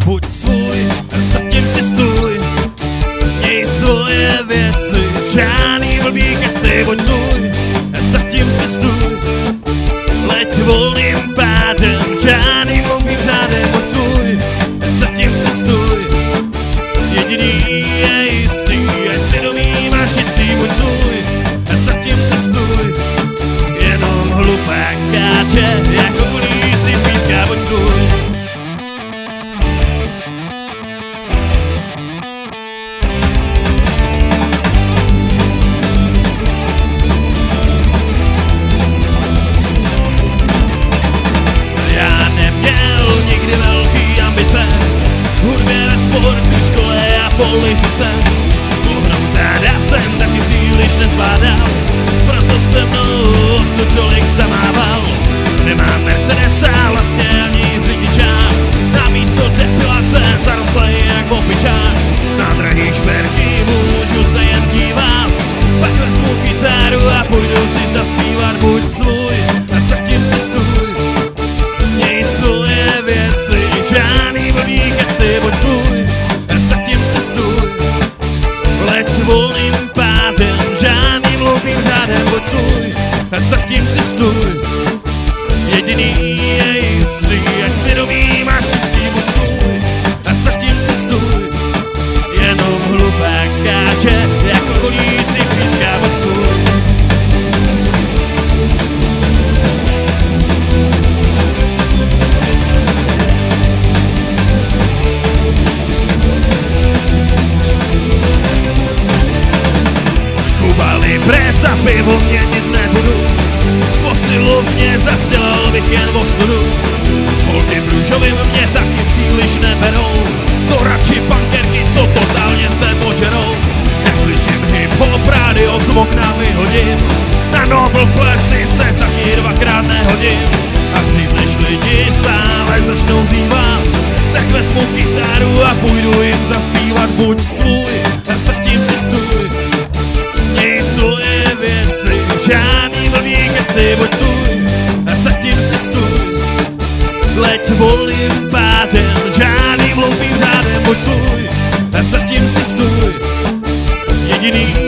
buď svůj, zatím si stůj. Měj svoje věci, žádný blbý keci, buď svůj, zatím si stůj. Leď volným pádem, žádným hloupým řádem, buď svůj, zatím si stůj. Jediný je jistý, ať svědomí máš jistý, buď svůj, zatím si stůj. Jenom hlupák skáče, jako ulí si píská, buď svůj. Já neměl nikdy velký ambice, v hudbě, ve sportu, škole a politice. Pohnout záda jsem taky příliš nezvládal, proto se mnou osud tolik zamával. Nemám Mercedesa, vlastně ani řidičák, na místo depilace zarostlej jak opičák. Na drahý šperky můžu se jen dívat, pak vezmu kytaru a půjdu si zaspívat. Buď svůj a zatím si stůj. Měj svoje věci, žádný blbý keci, buď svůj a zatím si stůj. Leď volným pádem, žádným hloupým řádem, buď svůj a zatím si stůj. Jediný je jistý, ať svědomí máš čistý, buď svůj a zatím si stůj. Jenom hlupák skáče, jako kolí si píská, buď svůj. Kuba Libre za pivo měnit nebudu, posilovně zasdělal bych jen ostudu. Holky v růžovým mě taky příliš neberou, to radši pankerky, co totálně se požerou. Jak slyším hip-hop rádio, z okna vyhodím, na Nobel plesy se taky dvakrát nehodím. A dřív než lidi v sále začnou zývat, tak vezmu kytaru a půjdu jim zaspívat. Buď svůj a zatím si stůj. Měj svoje věci, žádný blbý keci, buď svůj a zatím si stůj. Leď volným pádem, žádným hloupým řádem, buď svůj a zatím si stůj. Jediný